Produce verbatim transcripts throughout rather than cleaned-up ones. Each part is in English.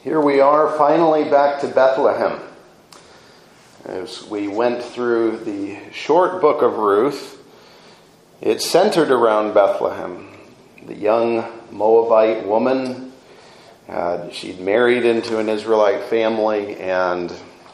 Here we are, finally back to Bethlehem. As we went through the short book of Ruth, it centered around Bethlehem. The young Moabite woman, uh, she'd married into an Israelite family, and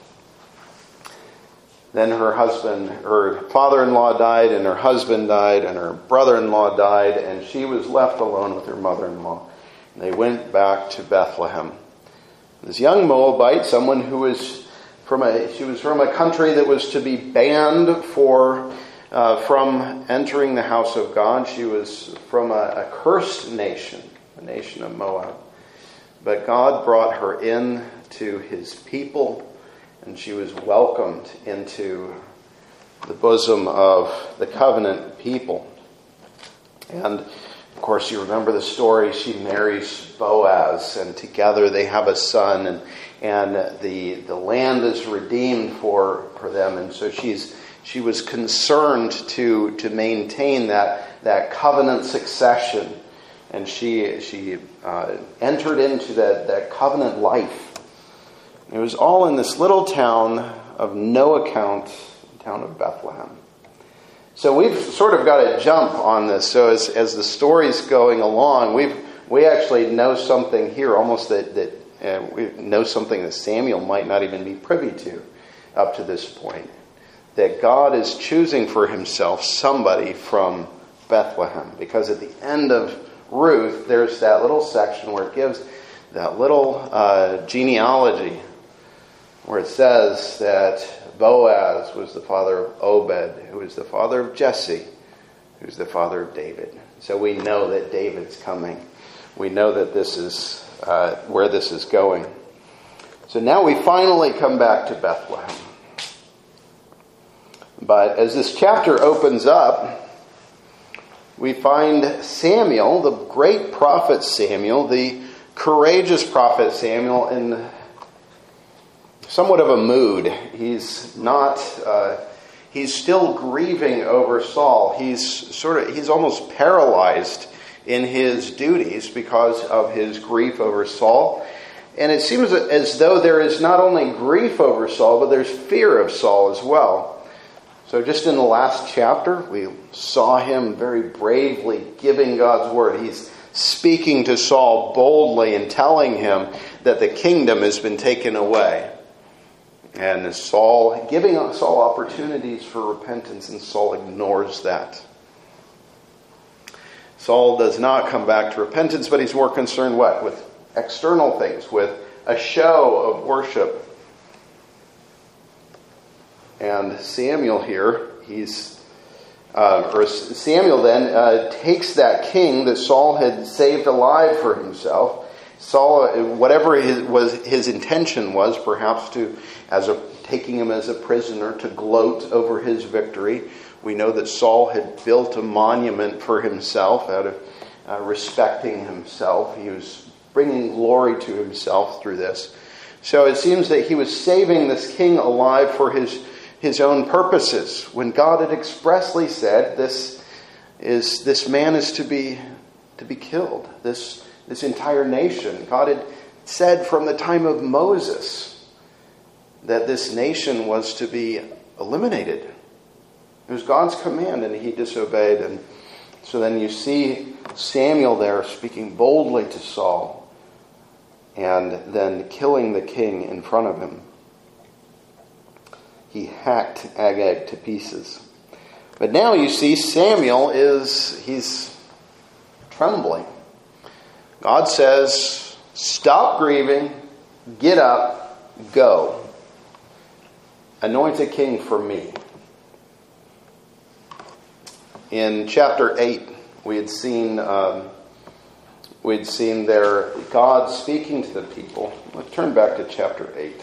then her husband, her father-in-law died, and her husband died, and her brother-in-law died, and she was left alone with her mother-in-law. And they went back to Bethlehem. This young Moabite, someone who was from a, she was from a country that was to be banned for uh, from entering the house of God. She was from a, a cursed nation, a nation of Moab. But God brought her in to His people, and she was welcomed into the bosom of the covenant people. And of course, you remember the story. She marries Boaz, and together they have a son, and and the the land is redeemed for, for them. And so she's she was concerned to to maintain that that covenant succession, and she she uh, entered into that that covenant life. It was all in this little town of no account, the town of Bethlehem. So we've sort of got to jump on this. So as as the story's going along, we've we actually know something here, almost that that uh, we know something that Samuel might not even be privy to up to this point. That God is choosing for Himself somebody from Bethlehem, because at the end of Ruth, there's that little section where it gives that little uh, genealogy, where it says that Boaz was the father of Obed, who was the father of Jesse, who's the father of David. So we know that David's coming. We know that this is uh, where this is going. So now we finally come back to Bethlehem. But as this chapter opens up, we find Samuel, the great prophet Samuel, the courageous prophet Samuel, in somewhat of a mood. He's not, uh, he's still grieving over Saul. He's sort of, he's almost paralyzed in his duties because of his grief over Saul. And it seems as though there is not only grief over Saul, but there's fear of Saul as well. So just in the last chapter, we saw him very bravely giving God's word. He's speaking to Saul boldly and telling him that the kingdom has been taken away. And Saul, giving Saul opportunities for repentance, and Saul ignores that. Saul does not come back to repentance, but he's more concerned what? With external things, with a show of worship. And Samuel here, he's, uh, or Samuel then uh, takes that king that Saul had saved alive for himself. Saul, whatever his, was his intention was, perhaps to, as a taking him as a prisoner, to gloat over his victory. We know that Saul had built a monument for himself out of uh, respecting himself. He was bringing glory to himself through this. So it seems that he was saving this king alive for his his own purposes, when God had expressly said, "This is this man is to be to be killed." This. This entire nation. God had said from the time of Moses that this nation was to be eliminated. It was God's command, and he disobeyed. And so then you see Samuel there speaking boldly to Saul, and then killing the king in front of him. He hacked Agag to pieces. But now you see Samuel is, he's trembling. God says, stop grieving, get up, go. Anoint a king for me. In chapter eight, we had seen um, we had seen there God speaking to the people. Let's turn back to chapter eight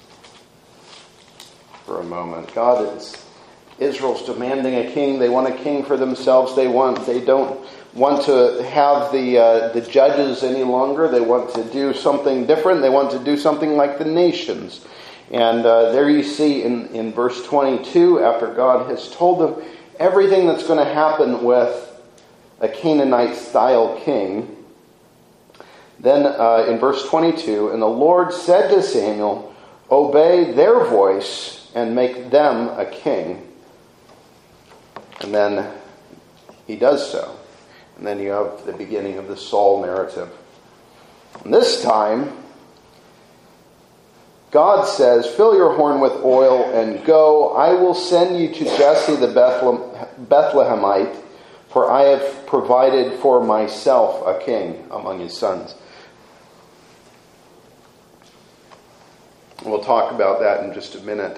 for a moment. God is Israel's demanding a king. They want a king for themselves. They want. They don't want to have the uh, the judges any longer. They want to do something different. They want to do something like the nations. And uh, there you see in, in verse twenty-two, after God has told them everything that's going to happen with a Canaanite-style king, Then uh, in verse twenty-two, and the Lord said to Samuel, obey their voice and make them a king. And then he does so. And then you have the beginning of the Saul narrative. And this time, God says, fill your horn with oil and go. I will send you to Jesse the Bethlehemite, for I have provided for myself a king among his sons. We'll talk about that in just a minute.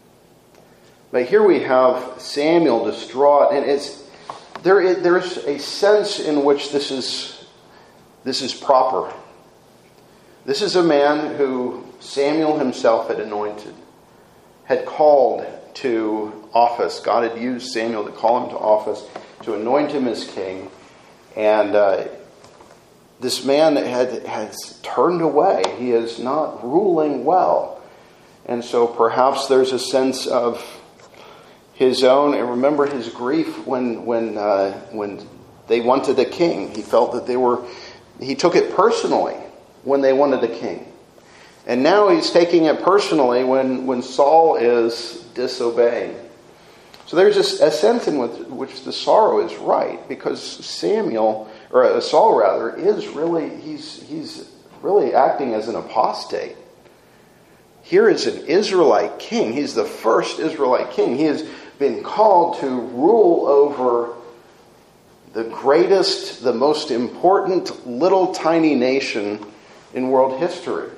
But here we have Samuel distraught, and it's there. Is, there's a sense in which this is this is proper. This is a man who Samuel himself had anointed, had called to office. God had used Samuel to call him to office, to anoint him as king, and uh, this man had has turned away. He is not ruling well, and so perhaps there's a sense of his own, and remember his grief when when uh, when they wanted a king. He felt that they were. He took it personally when they wanted a king, and now he's taking it personally when when Saul is disobeying. So there's a, a sense in which, which the sorrow is right, because Samuel, or uh, Saul rather, is really he's he's really acting as an apostate. Here is an Israelite king. He's the first Israelite king. He has been called to rule over the greatest, the most important little tiny nation in world history.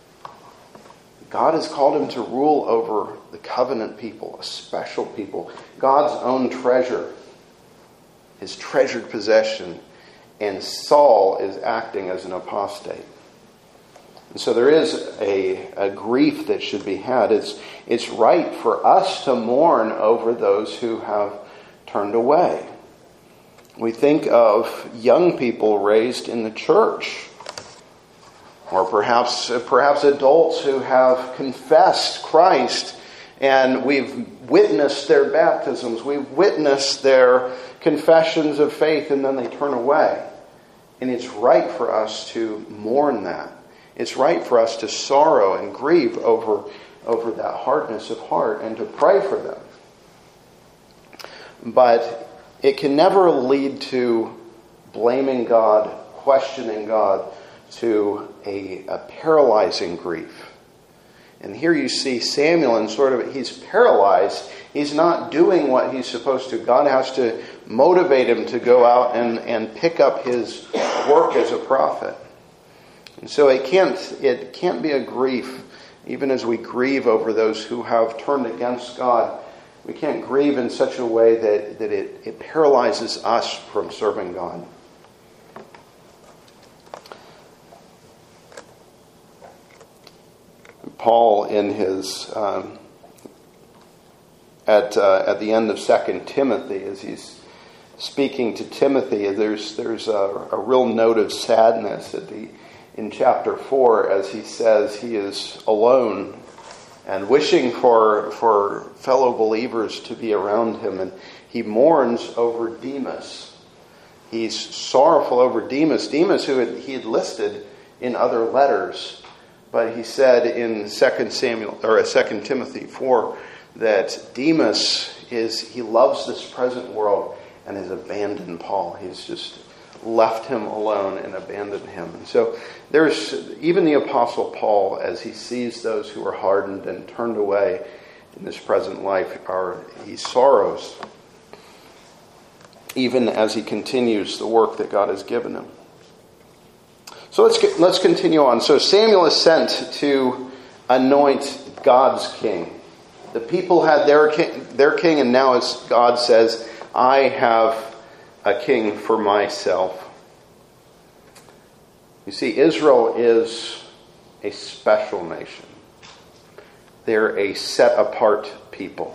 God has called him to rule over the covenant people, a special people, God's own treasure, his treasured possession, and Saul is acting as an apostate. And so there is a, a grief that should be had. It's, it's right for us to mourn over those who have turned away. We think of young people raised in the church, or perhaps perhaps adults who have confessed Christ, and we've witnessed their baptisms, we've witnessed their confessions of faith, and then they turn away. And it's right for us to mourn that. It's right for us to sorrow and grieve over, over that hardness of heart and to pray for them. But it can never lead to blaming God, questioning God, to a, a paralyzing grief. And here you see Samuel, and sort of, he's paralyzed. He's not doing what he's supposed to. God has to motivate him to go out and, and pick up his work as a prophet. And so it can't, it can't be a grief, even as we grieve over those who have turned against God. We can't grieve in such a way that, that it, it paralyzes us from serving God. Paul, in his um, at uh, at the end of Second Timothy, as he's speaking to Timothy, there's there's a, a real note of sadness at the in chapter four, as he says he is alone and wishing for for fellow believers to be around him, and he mourns over Demas. He's sorrowful over Demas, Demas who had, he had listed in other letters. But he said in Second Samuel or Second Timothy four that Demas is he loves this present world and has abandoned Paul. He's just left him alone and abandoned him. And so there's even the Apostle Paul, as he sees those who are hardened and turned away in this present life, are he sorrows, even as he continues the work that God has given him. So let's get, let's continue on. So Samuel is sent to anoint God's king. The people had their king, their king, and now as God says, I have a king for myself. You see, Israel is a special nation. They're a set-apart people.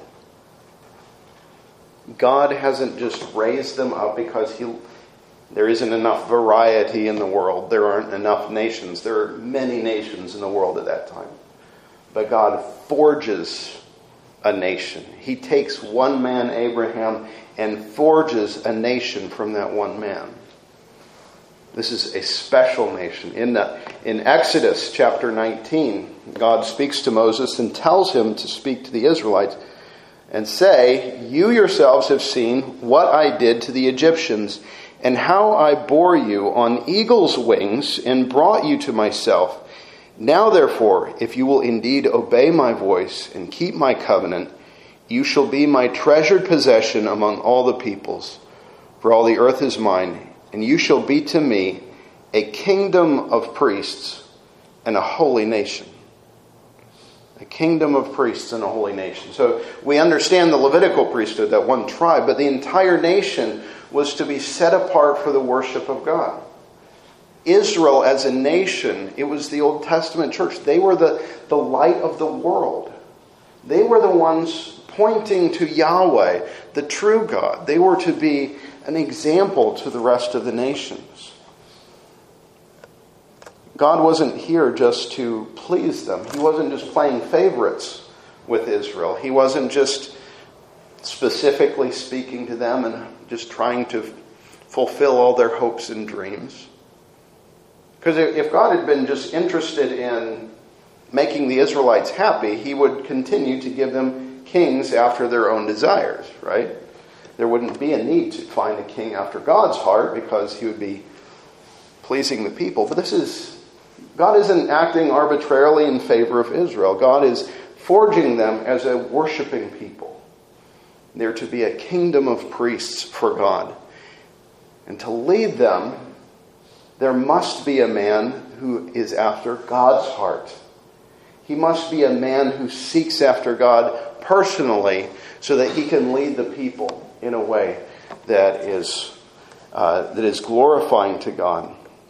God hasn't just raised them up because he There isn't enough variety in the world. There aren't enough nations. There are many nations in the world at that time. But God forges a nation. He takes one man, Abraham, and forges a nation from that one man. This is a special nation. In, the, in Exodus chapter nineteen, God speaks to Moses and tells him to speak to the Israelites and say, "You yourselves have seen what I did to the Egyptians, and how I bore you on eagle's wings and brought you to myself. Now therefore, if you will indeed obey my voice and keep my covenant, you shall be my treasured possession among all the peoples, for all the earth is mine, and you shall be to me a kingdom of priests and a holy nation." A kingdom of priests and a holy nation. So we understand the Levitical priesthood, that one tribe, but the entire nation was to be set apart for the worship of God. Israel as a nation, it was the Old Testament church. They were the, the light of the world. They were the ones pointing to Yahweh, the true God. They were to be an example to the rest of the nations. God wasn't here just to please them. He wasn't just playing favorites with Israel. He wasn't just specifically speaking to them and just trying to fulfill all their hopes and dreams. Because if God had been just interested in making the Israelites happy, he would continue to give them kings after their own desires, right? There wouldn't be a need to find a king after God's heart because he would be pleasing the people. But this is, God isn't acting arbitrarily in favor of Israel. God is forging them as a worshiping people. They're to be a kingdom of priests for God. And to lead them, there must be a man who is after God's heart. He must be a man who seeks after God personally so that he can lead the people in a way that is, uh, that is glorifying to God.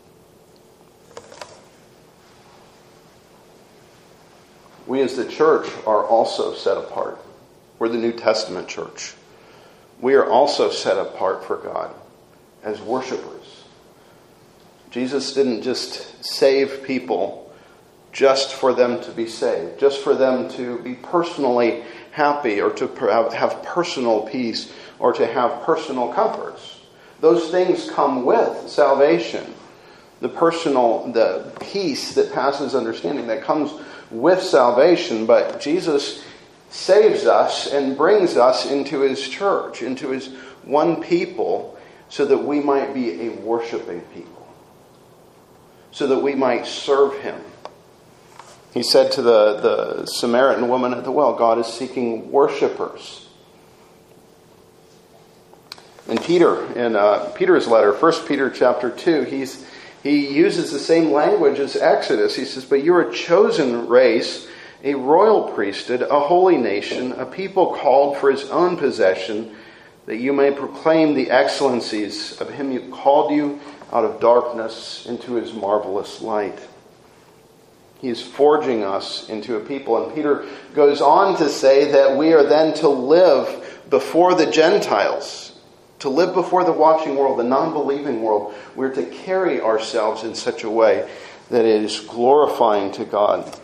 We as the church are also set apart. We're the New Testament church. We are also set apart for God as worshipers. Jesus didn't just save people just for them to be saved, just for them to be personally happy or to have personal peace or to have personal comforts. Those things come with salvation. The personal, the peace that passes understanding that comes with salvation, but Jesus saves us and brings us into his church, into his one people, so that we might be a worshiping people, so that we might serve him. He said to the, the Samaritan woman at the well, God is seeking worshipers. And Peter, in uh, Peter's letter, First Peter chapter two, he's He uses the same language as Exodus. He says, "But you're a chosen race, a royal priesthood, a holy nation, a people called for his own possession, that you may proclaim the excellencies of him who called you out of darkness into his marvelous light." He is forging us into a people. And Peter goes on to say that we are then to live before the Gentiles, to live before the watching world, the non-believing world. We're to carry ourselves in such a way that it is glorifying to God.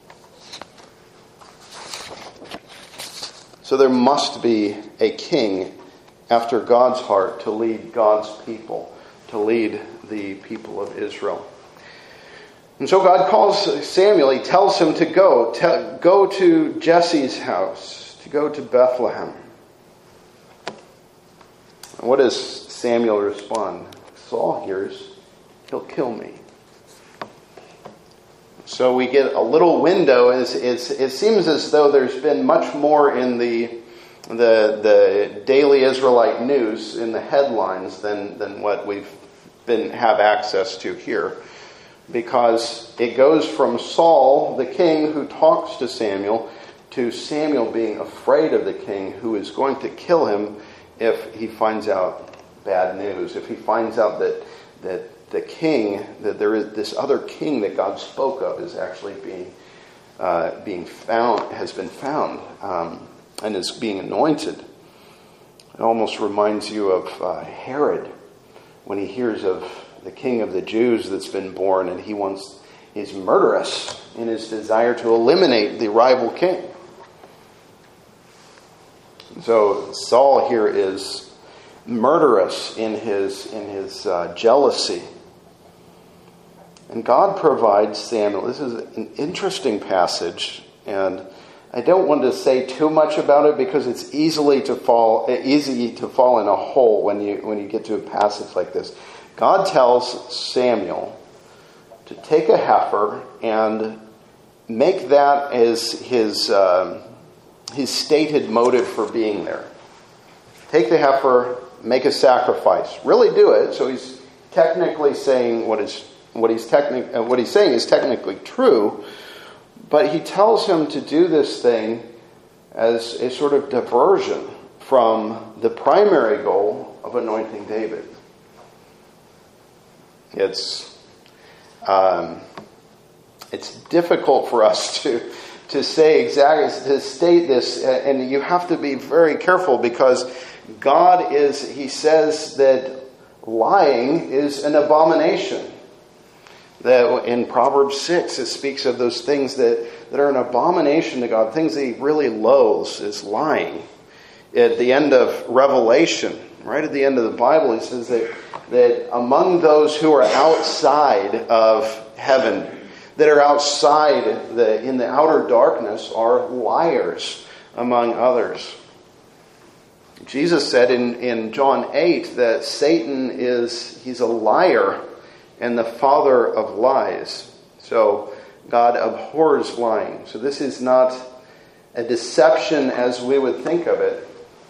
So there must be a king after God's heart to lead God's people, to lead the people of Israel. And so God calls Samuel, he tells him to go, to go to Jesse's house, to go to Bethlehem. And what does Samuel respond? Saul hears, he'll kill me. So we get a little window. It's, it's, it seems as though there's been much more in the, the, the daily Israelite news, in the headlines, than, than what we've been have access to here. Because it goes from Saul, the king who talks to Samuel, to Samuel being afraid of the king who is going to kill him if he finds out bad news, if he finds out that that the king, that there is this other king that God spoke of is actually being uh, being found, has been found, um, and is being anointed. It almost reminds you of uh, Herod when he hears of the king of the Jews that's been born, and he wants is murderous in his desire to eliminate the rival king. So Saul here is murderous in his in his uh, jealousy And God provides Samuel. This is an interesting passage, and I don't want to say too much about it because it's easily to fall easy to fall in a hole when you when you get to a passage like this. God tells Samuel to take a heifer and make that as his um, his stated motive for being there. Take the heifer, make a sacrifice. Really do it. So he's technically saying what is what he's technic uh, what he's saying is technically true, but he tells him to do this thing as a sort of diversion from the primary goal of anointing David. It's um, it's difficult for us to to say exactly to state this, and you have to be very careful because God is. He says that lying is an abomination. That in Proverbs six, it speaks of those things that, that are an abomination to God, things that he really loathes is lying. At the end of Revelation, right at the end of the Bible, he says that, that among those who are outside of heaven, that are outside the, in the outer darkness, are liars, among others. Jesus said in, in John eight that Satan is, he's a liar and the father of lies. So God abhors lying. So this is not a deception as we would think of it.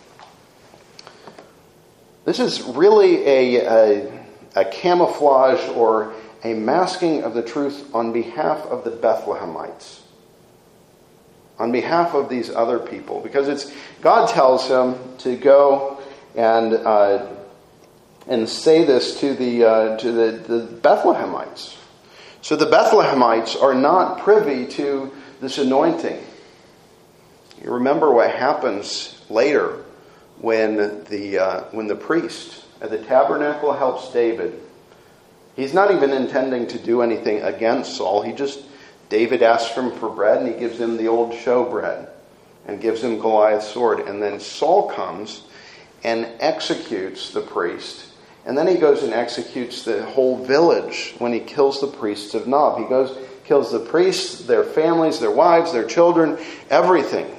This is really a, a, a camouflage or a masking of the truth on behalf of the Bethlehemites. On behalf of these other people. Because it's God tells him to go and uh, and say this to the uh, to the, the Bethlehemites. So the Bethlehemites are not privy to this anointing. You remember what happens later when the uh, when the priest at the tabernacle helps David. He's not even intending to do anything against Saul. He just David asks him for bread, and he gives him the old show bread and gives him Goliath's sword. And then Saul comes and executes the priest. And then he goes and executes the whole village when he kills the priests of Nob. He goes, kills the priests, their families, their wives, their children, everything.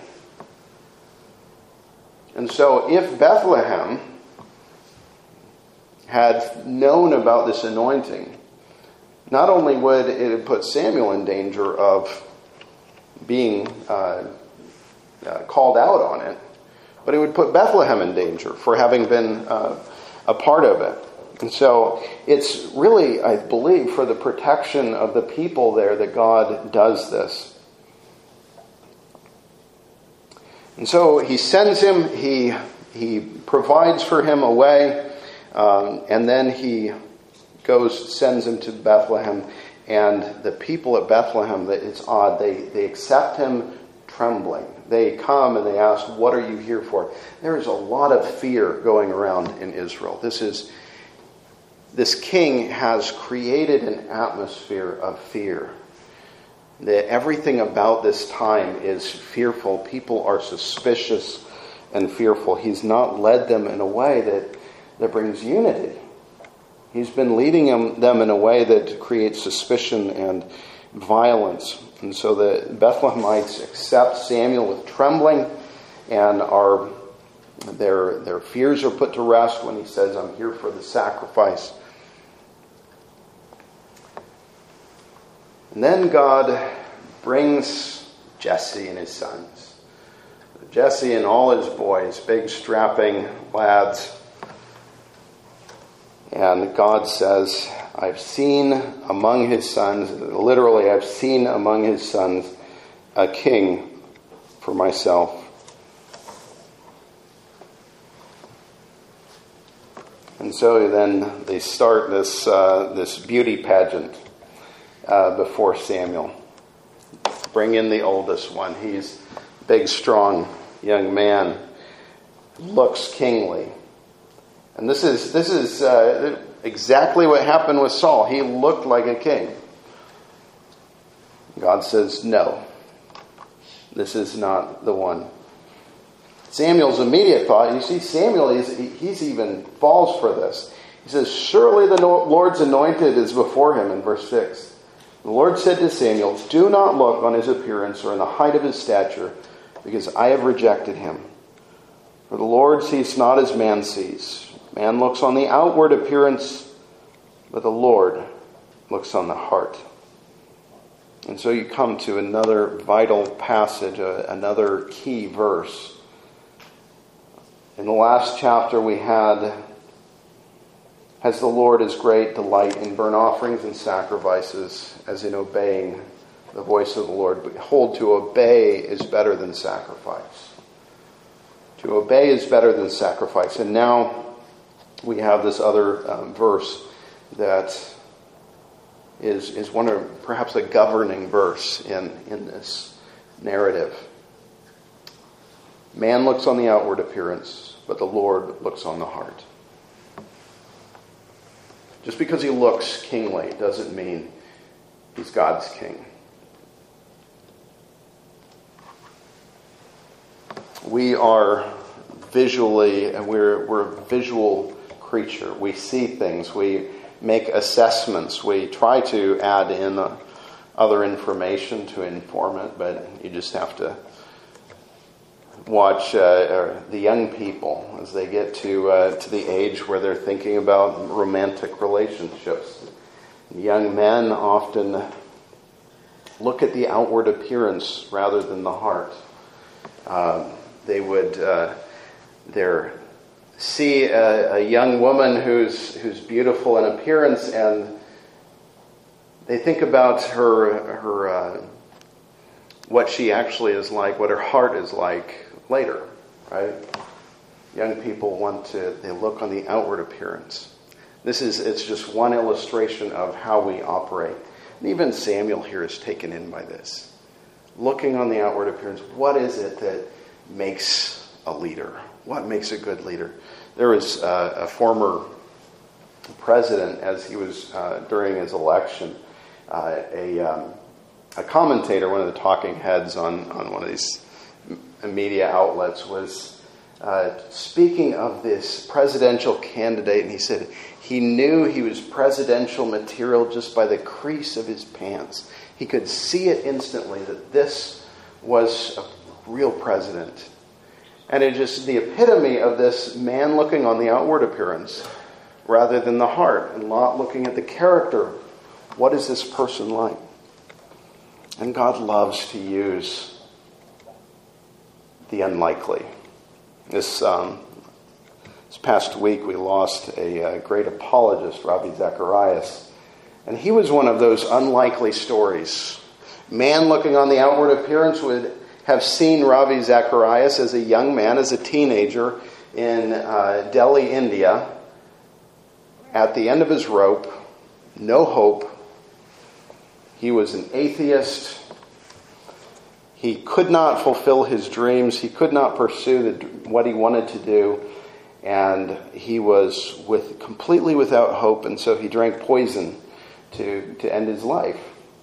And so if Bethlehem had known about this anointing, not only would it have put Samuel in danger of being uh, uh, called out on it, but it would put Bethlehem in danger for having been uh, a part of it. And so it's really, I believe, for the protection of the people there that God does this. And so he sends him, he he provides for him a way, um, and then he goes, sends him to Bethlehem. And the people at Bethlehem, it's odd, they, they accept him trembling. They come and they ask, what are you here for? There is a lot of fear going around in Israel. This is, this king has created an atmosphere of fear. That everything about this time is fearful. People are suspicious and fearful. He's not led them in a way that, that brings unity. He's been leading them, them in a way that creates suspicion and violence. And so the Bethlehemites accept Samuel with trembling, and are their their fears are put to rest when he says, I'm here for the sacrifice. And then God brings Jesse and his sons. Jesse and all his boys, big strapping lads. And God says, I've seen among his sons, literally I've seen among his sons a king for myself. And so then they start this uh, this beauty pageant uh, before Samuel. Bring in the oldest one. He's a big, strong young man, looks kingly. And this is this is uh, exactly what happened with Saul. He looked like a king. God says, no, this is not the one. Samuel's immediate thought, you see, Samuel, is he's even falls for this. He says, surely the Lord's anointed is before him in verse six. The Lord said to Samuel, "Do not look on his appearance or on the height of his stature, because I have rejected him. For the Lord sees not as man sees. Man looks on the outward appearance, but the Lord looks on the heart." And so you come to another vital passage, uh, another key verse. In the last chapter we had, "Has the Lord his great delight in burnt offerings and sacrifices, as in obeying the voice of the Lord. Behold, to obey is better than sacrifice." To obey is better than sacrifice. And now we have this other um, verse that is, is one of perhaps a governing verse in, in this narrative. Man looks on the outward appearance, but the Lord looks on the heart. Just because he looks kingly doesn't mean he's God's king. We are visually, and we're, we're a visual creature. We see things. We make assessments. We try to add in other information to inform it, but you just have to watch uh, the young people as they get to uh, to the age where they're thinking about romantic relationships. Young men often look at the outward appearance rather than the heart. Um, they would uh, they're see a, a young woman who's who's beautiful in appearance, and they think about her her uh, what she actually is like, what her heart is like later, right? Young people want to, they look on the outward appearance. This is, it's just one illustration of how we operate. And even Samuel here is taken in by this. Looking on the outward appearance, what is it that makes a leader? What makes a good leader? There was uh, a former president, as he was uh, during his election, uh, a, um, a commentator, one of the talking heads on, on one of these media outlets, was uh, speaking of this presidential candidate, and he said he knew he was presidential material just by the crease of his pants. He could see it instantly that this was a real president. And it just the epitome of this man looking on the outward appearance rather than the heart, and not looking at the character. What is this person like? And God loves to use the unlikely. This um, this past week we lost a, a great apologist, Ravi Zacharias, and he was one of those unlikely stories. Man looking on the outward appearance would have seen Ravi Zacharias as a young man, as a teenager in uh, Delhi, India, at the end of his rope, no hope. He was an atheist. He could not fulfill his dreams. He could not pursue the, what he wanted to do. And he was with completely without hope. And so he drank poison to, to end his life.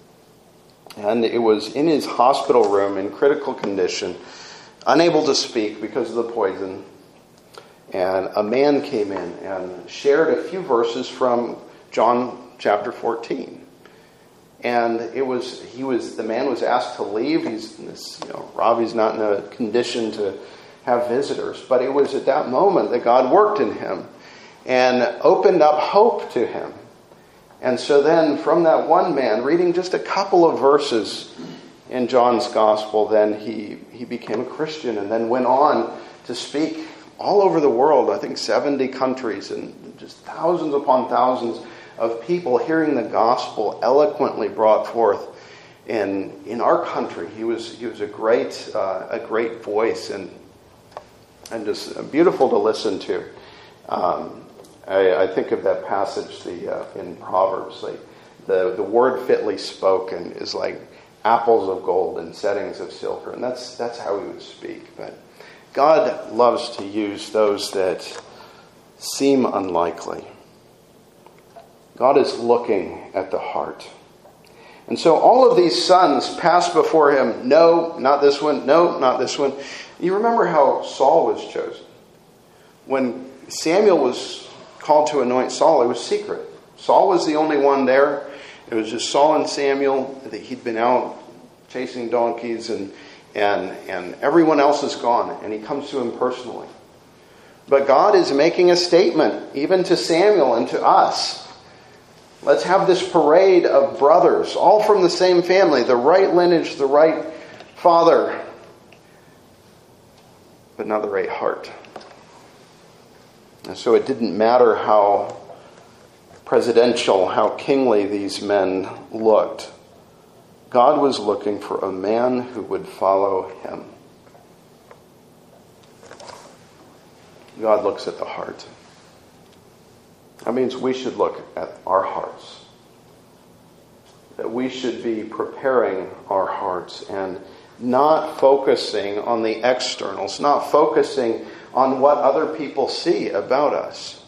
And it was in his hospital room in critical condition, unable to speak because of the poison. And a man came in and shared a few verses from John chapter fourteen. And it was, he was, the man was asked to leave. He's, this, you know, Ravi's not in a condition to have visitors. But it was at that moment that God worked in him and opened up hope to him. And so then from that one man, reading just a couple of verses in John's gospel, then he, he became a Christian and then went on to speak all over the world, I think seventy countries, and just thousands upon thousands of people hearing the gospel eloquently brought forth in in our country. He was he was a great uh, a great voice and and just beautiful to listen to. Um, I, I think of that passage the uh, in Proverbs, like the the word fitly spoken is like apples of gold and settings of silver, and that's that's how he would speak. But God loves to use those that seem unlikely. God is looking at the heart. And so all of these sons passed before him. No, not this one. No, not this one. You remember how Saul was chosen. When Samuel was called to anoint Saul, it was secret. Saul was the only one there. It was just Saul and Samuel. He'd been out chasing donkeys, and and and everyone else is gone, and he comes to him personally. But God is making a statement, even to Samuel and to us. Let's have this parade of brothers, all from the same family, the right lineage, the right father, but not the right heart. And so it didn't matter how presidential, how kingly these men looked. God was looking for a man who would follow him. God looks at the heart. That means we should look at our hearts. That we should be preparing our hearts and not focusing on the externals, not focusing on what other people see about us.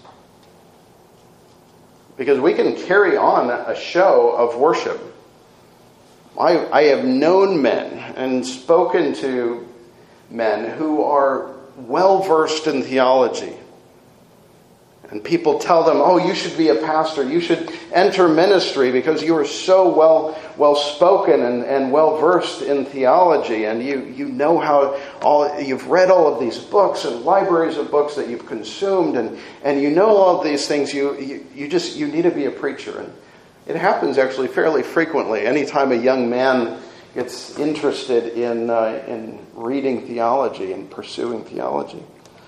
Because we can carry on a show of worship. I, I have known men and spoken to men who are well versed in theology. And people tell them, oh, you should be a pastor. You should enter ministry because you are so well well spoken and, and well versed in theology. And you, you know how all you've read all of these books and libraries of books that you've consumed, and, and you know all of these things. You, you you just you need to be a preacher. And it happens actually fairly frequently. Anytime a young man gets interested in uh, in reading theology and pursuing theology.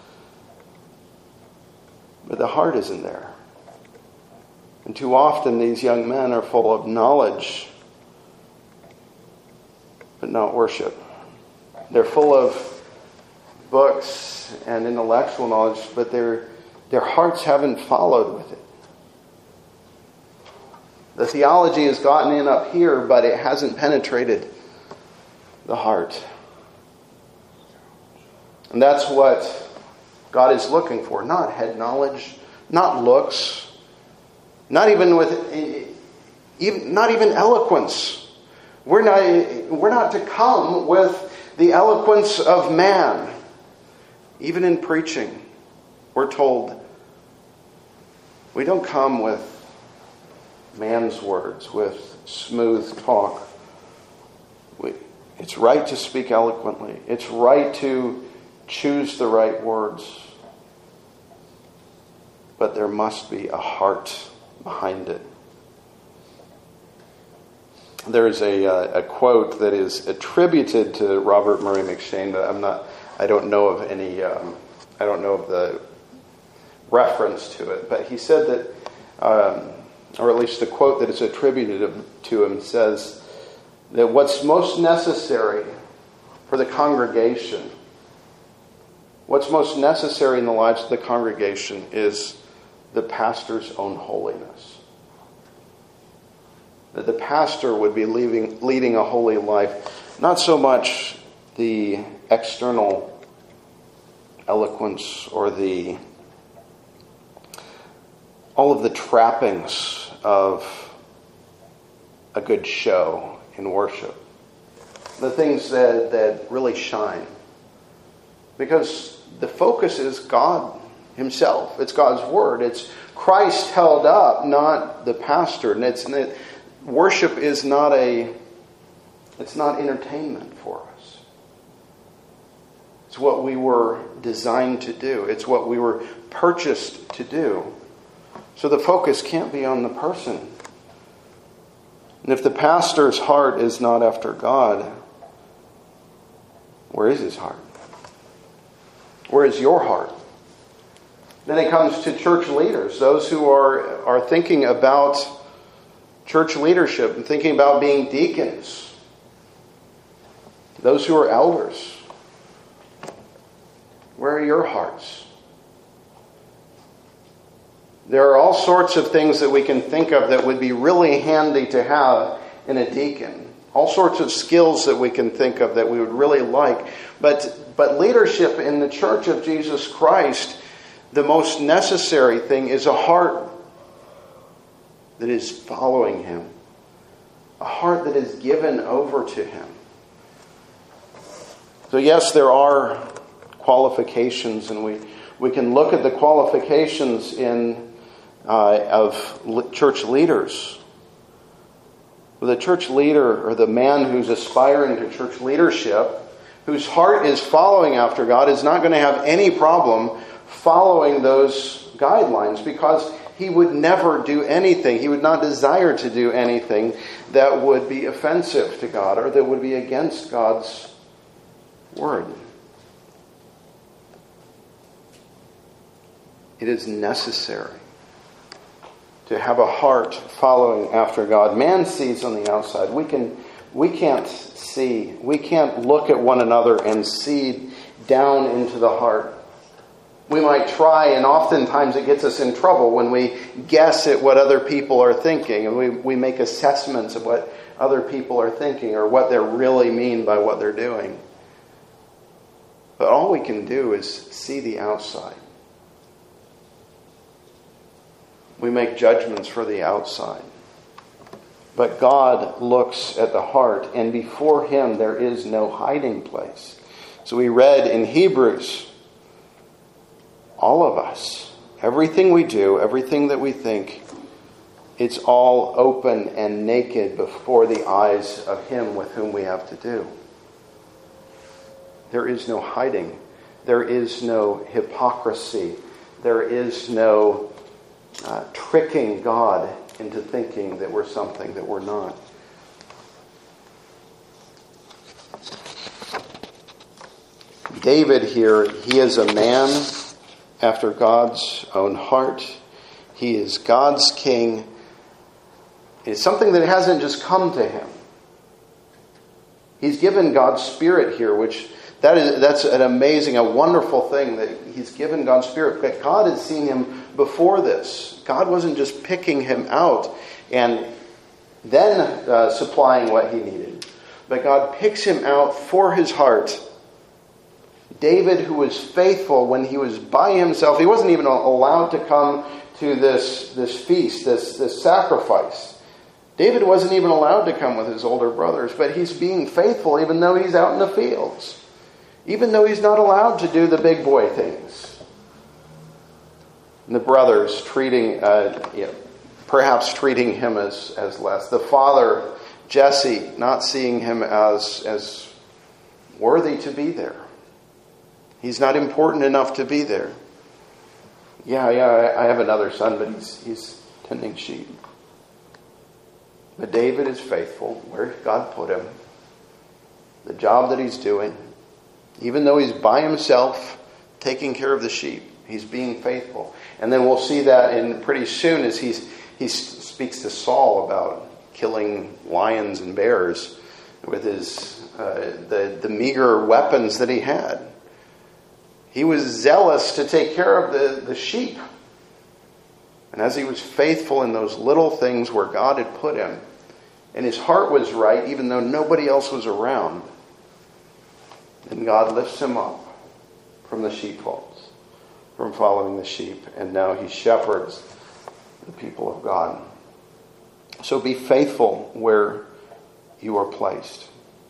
But the heart isn't there. And too often these young men are full of knowledge, but not worship. They're full of books and intellectual knowledge, but their their hearts haven't followed with it. The theology has gotten in up here, but it hasn't penetrated the heart. And that's what God is looking for, not head knowledge, not looks, not even with, even not even eloquence. We're not we're not to come with the eloquence of man. Even in preaching, we're told we don't come with man's words, with smooth talk. We, it's right to speak eloquently. It's right to choose the right words. But there must be a heart behind it. There's a, uh, a quote that is attributed to Robert Murray M'Cheyne, but I'm not. I don't know of any. Um, I don't know of the reference to it. But he said that, um, or at least the quote that is attributed to him says that what's most necessary for the congregation, what's most necessary in the lives of the congregation is the pastor's own holiness. That the pastor would be leaving, leading a holy life, not so much the external eloquence or the all of the trappings of a good show in worship. The things that, that really shine. Because the focus is God himself. It's God's word. It's Christ held up, not the pastor. And it's it, worship is not a it's not entertainment for us. It's what we were designed to do. It's what we were purchased to do. So the focus can't be on the person. And if the pastor's heart is not after God, where is his heart? Where is your heart? Then it comes to church leaders, those who are, are thinking about church leadership and thinking about being deacons, those who are elders. Where are your hearts? There are all sorts of things that we can think of that would be really handy to have in a deacon. All sorts of skills that we can think of that we would really like. But, but leadership in the Church of Jesus Christ, the most necessary thing is a heart that is following him. A heart that is given over to him. So yes, there are qualifications, and we, we can look at the qualifications in uh, of church leaders. For the church leader, or the man who's aspiring to church leadership, whose heart is following after God, is not going to have any problem following those guidelines, because he would never do anything. He would not desire to do anything that would be offensive to God or that would be against God's word. It is necessary to have a heart following after God. Man sees on the outside. We can, we can't see. We can't look at one another and see down into the heart. We might try, and oftentimes it gets us in trouble when we guess at what other people are thinking, and we, we make assessments of what other people are thinking or what they really mean by what they're doing. But all we can do is see the outside. We make judgments for the outside. But God looks at the heart, and before Him there is no hiding place. So we read in Hebrews, all of us, everything we do, everything that we think, it's all open and naked before the eyes of Him with whom we have to do. There is no hiding. There is no hypocrisy. There is no uh, tricking God into thinking that we're something that we're not. David here, he is a man after God's own heart. He is God's king. It's something that hasn't just come to him. He's given God's Spirit here, which that is that's an amazing, a wonderful thing that he's given God's Spirit. But God has seen him before this. God wasn't just picking him out and then uh, supplying what he needed. But God picks him out for his heart. David, who was faithful when he was by himself, he wasn't even allowed to come to this, this feast, this, this sacrifice. David wasn't even allowed to come with his older brothers, but he's being faithful even though he's out in the fields. Even though he's not allowed to do the big boy things. And the brothers treating, uh, you know, perhaps treating him as, as less. The father, Jesse, not seeing him as, as worthy to be there. He's not important enough to be there. Yeah, yeah, I have another son, but he's he's tending sheep. But David is faithful where God put him. The job that he's doing. Even though he's by himself taking care of the sheep, he's being faithful. And then we'll see that in pretty soon as he's he speaks to Saul about killing lions and bears with his uh, the the meager weapons that he had. He was zealous to take care of the, the sheep. And as he was faithful in those little things where God had put him, and his heart was right even though nobody else was around, then God lifts him up from the sheepfolds, from following the sheep, and now he shepherds the people of God. So be faithful where you are placed.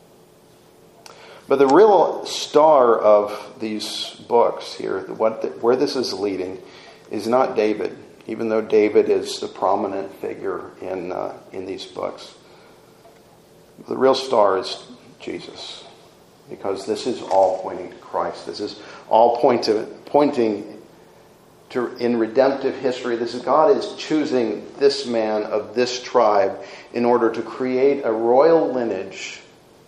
But the real star of these books here, what the, where this is leading, is not David, even though David is the prominent figure in uh, in these books. The real star is Jesus, because this is all pointing to Christ. This is all point to, pointing to in redemptive history. This is God is choosing this man of this tribe in order to create a royal lineage,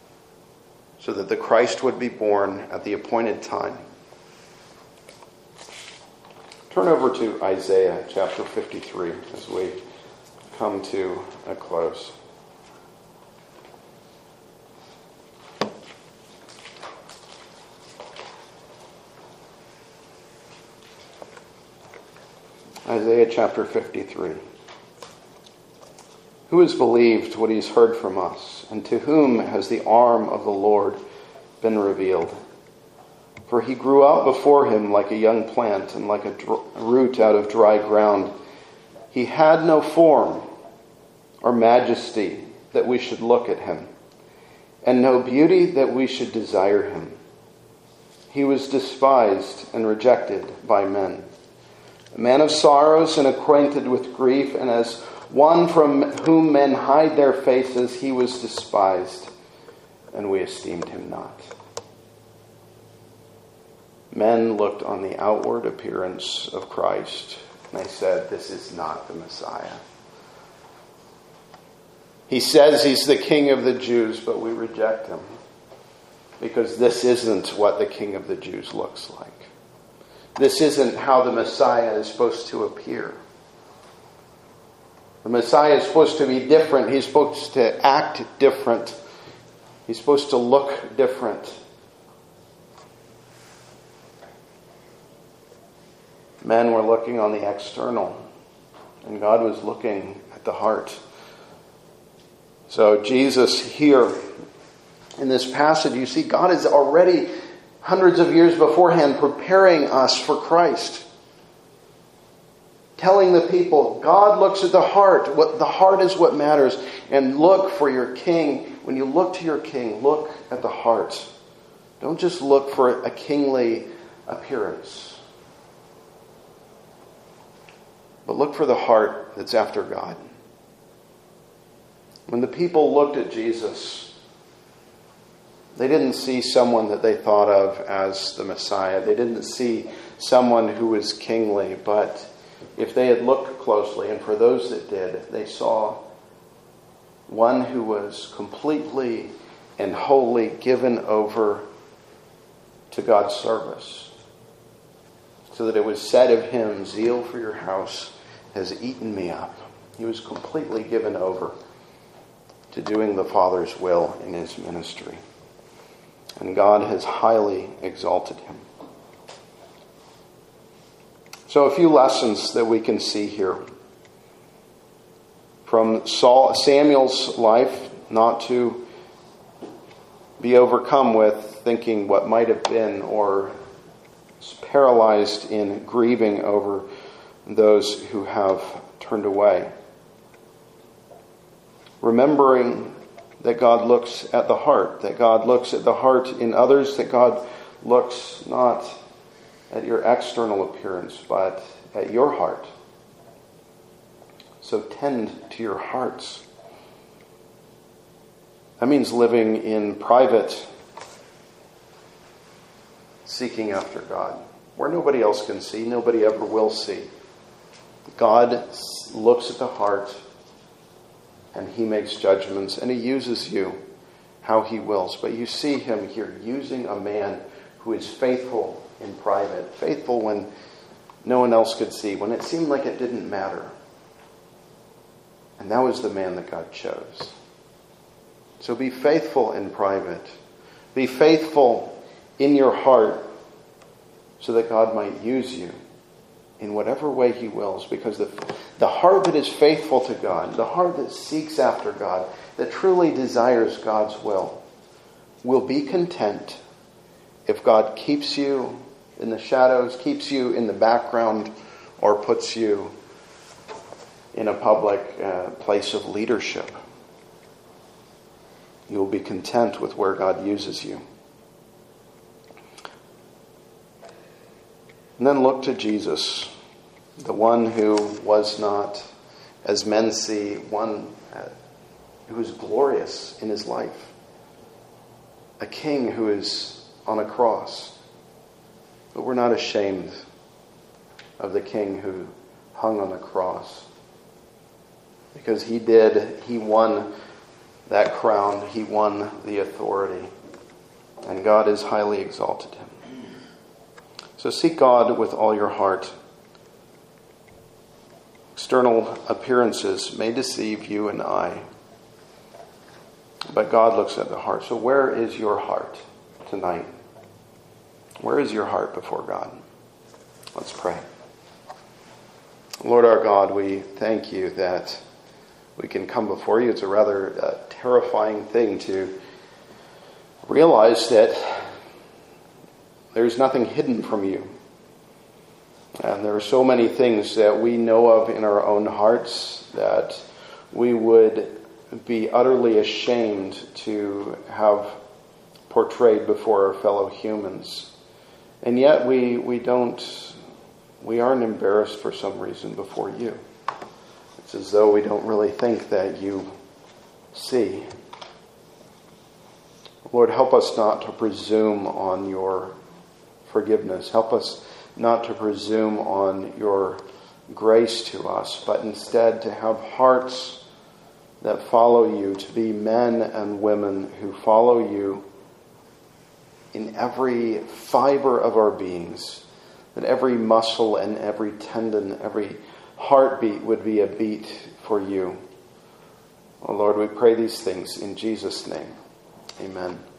so that the Christ would be born at the appointed time. Turn over to Isaiah chapter fifty-three as we come to a close. Isaiah chapter fifty-three. Who has believed what he's heard from us, and to whom has the arm of the Lord been revealed? For he grew up before him like a young plant, and like a dr- root out of dry ground. He had no form or majesty that we should look at him, and no beauty that we should desire him. He was despised and rejected by men, a man of sorrows and acquainted with grief, and as one from whom men hide their faces, he was despised, and we esteemed him not. Men looked on the outward appearance of Christ, and they said, this is not the Messiah. He says he's the King of the Jews, but we reject him, because this isn't what the King of the Jews looks like. This isn't how the Messiah is supposed to appear. The Messiah is supposed to be different. He's supposed to act different. He's supposed to look different. Men were looking on the external, and God was looking at the heart. So Jesus here, in this passage, you see God is already hundreds of years beforehand preparing us for Christ. Telling the people, God looks at the heart. What the heart is what matters. And look for your king. When you look to your king, look at the heart. Don't just look for a kingly appearance. But look for the heart that's after God. When the people looked at Jesus, they didn't see someone that they thought of as the Messiah. They didn't see someone who was kingly. But if they had looked closely, and for those that did, they saw one who was completely and wholly given over to God's service. So that it was said of him, zeal for your house has eaten me up. He was completely given over to doing the Father's will in his ministry. And God has highly exalted him. So a few lessons that we can see here. From Saul, Samuel's life, not to be overcome with thinking what might have been, or paralyzed in grieving over those who have turned away. Remembering that God looks at the heart, that God looks at the heart in others, that God looks not at your external appearance, but at your heart. So tend to your hearts. That means living in private, seeking after God, where nobody else can see, nobody ever will see. God looks at the heart, and he makes judgments, and he uses you how he wills. But you see him here using a man who is faithful in private, faithful when no one else could see, when it seemed like it didn't matter. And that was the man that God chose. So be faithful in private. Be faithful in your heart so that God might use you in whatever way he wills. Because the, the heart that is faithful to God, the heart that seeks after God, that truly desires God's will, will be content if God keeps you in the shadows, keeps you in the background, or puts you in a public uh, place of leadership. You will be content with where God uses you. And then look to Jesus, the one who was not, as men see, one uh, who is glorious in his life. A king who is on a cross. But we're not ashamed of the king who hung on the cross. Because he did, he won that crown, he won the authority. And God has highly exalted him. So seek God with all your heart. External appearances may deceive you and I. But God looks at the heart. So where is your heart tonight? Where is your heart before God? Let's pray. Lord our God, we thank you that we can come before you. It's a rather uh, terrifying thing to realize that there's nothing hidden from you. And there are so many things that we know of in our own hearts that we would be utterly ashamed to have portrayed before our fellow humans. And yet we, we don't, we aren't embarrassed for some reason before you. It's as though we don't really think that you see. Lord, help us not to presume on your forgiveness. Help us not to presume on your grace to us, but instead to have hearts that follow you, to be men and women who follow you in every fiber of our beings, that every muscle and every tendon, every heartbeat would be a beat for you. Oh Lord, we pray these things in Jesus' name. Amen.